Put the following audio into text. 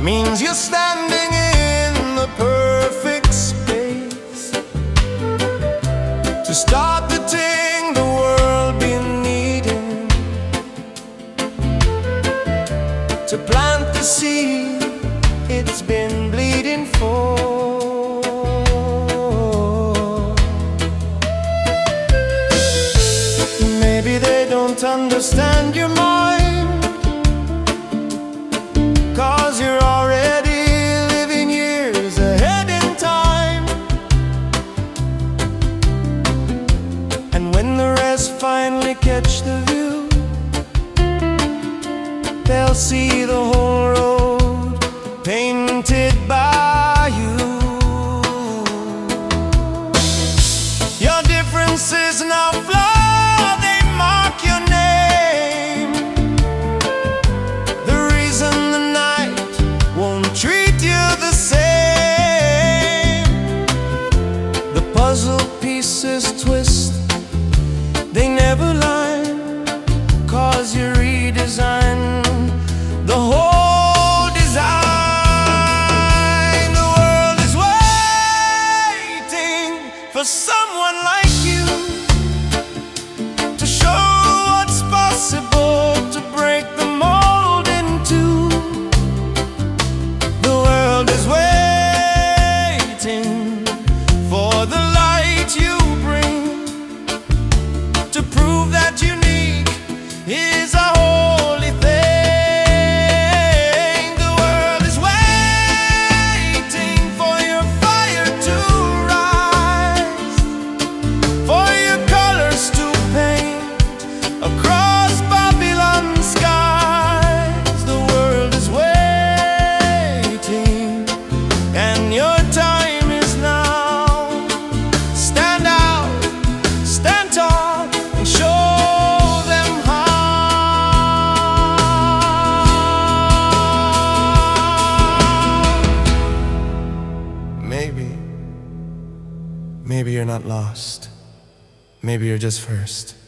means you're standing in the perfect space to start the thing the world been needing, to plant the seed it's been bleeding for. Maybe they don't understand your mind, 'cause you're already living years ahead in time. And when the rest finally catch the view, they'll see the whole road painted by you. Your differences now flow, they mark your name. The reason the night won't treat you the same. The puzzle pieces twist, they never lie, 'cause you redesign the whole design. The world is waiting for someone like you to show what's possible, to break the mold in two. The world is waiting for the light you bring, to prove that unique is a holy thing. The world is waiting for your fire to rise, for your colors to paint across Babylon's skies. The world is waiting, and your time is now. Stand out, stand tall, and show them how. Maybe you're not lost. Maybe you're just first.